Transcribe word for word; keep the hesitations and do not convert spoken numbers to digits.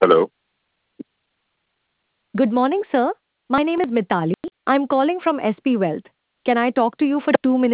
Hello. Good morning, sir. My name is Mitali. I'm calling from S P Wealth. Can I talk to you for two minutes?